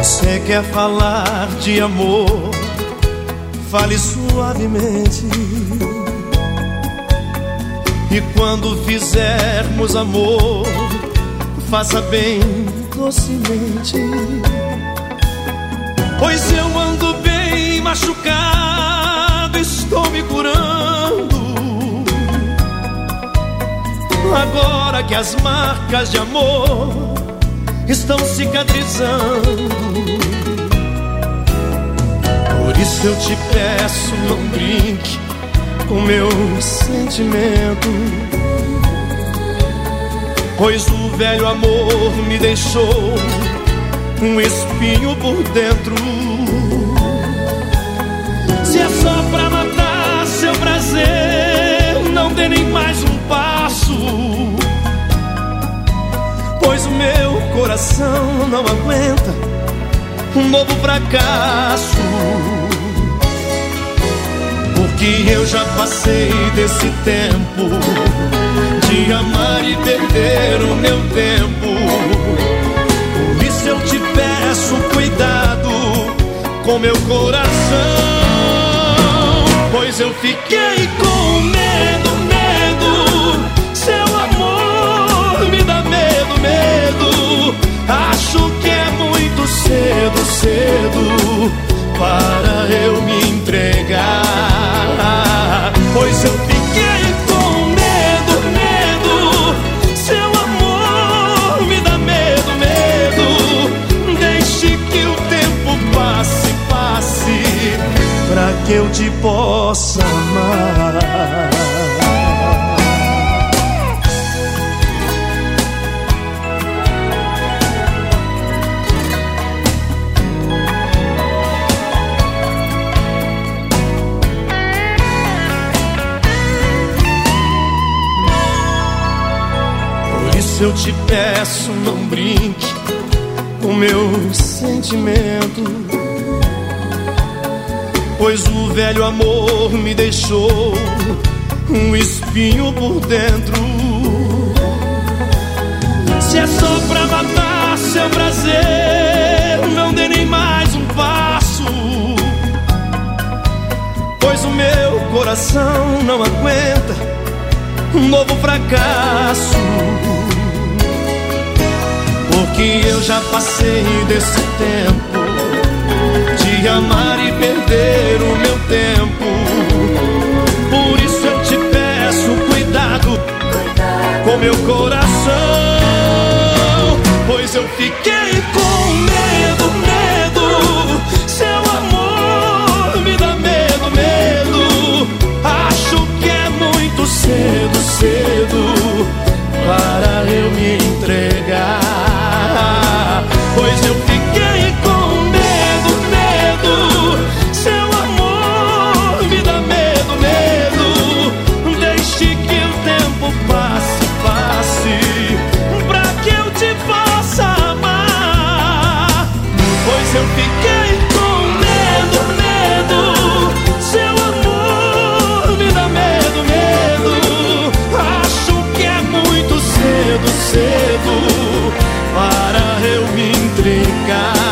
Você quer falar de amor? Fale suavemente. E quando fizermos amor, faça bem docemente. Pois eu ando bem machucado, estou me curando. Agora que as marcas de amor estão cicatrizando. Por isso eu te peço, não brinque com meu sentimento. Pois o velho amor me deixou um espinho por dentro. Se é só pra matar seu prazer, não dê nem mais um passo. Pois o meu coração não aguenta um novo fracasso. Porque eu já passei desse tempo de amar e perder o meu tempo. Por isso eu te peço cuidado com meu coração. Pois eu fiquei com medo, medo. Seu amor me dá medo, medo. Acho que é muito cedo, cedo para eu me entregar. Pois eu fiquei com medo, medo. Seu amor me dá medo, medo. Deixe que o tempo passe, passe, pra que eu te possa amar. Eu te peço, não brinque com meu sentimento. Pois o velho amor me deixou um espinho por dentro. Se é só pra matar seu prazer, não dê nem mais um passo. Pois o meu coração não aguenta um novo fracasso. Porque eu já passei desse tempo de amar e perder o meu tempo. Por isso eu te peço cuidado com meu coração. Pois eu fiquei com medo, medo. Seu amor me dá medo, medo. Acho que é muito cedo, cedo para eu me entregar. Pois eu fiquei com medo, medo. Seu amor me dá medo, medo. Deixe que o tempo passe, passe, pra que eu te possa amar. Pois eu fiquei com medo, medo. Seu amor me dá medo, medo. Acho que é muito cedo, cedo para eu me entregar.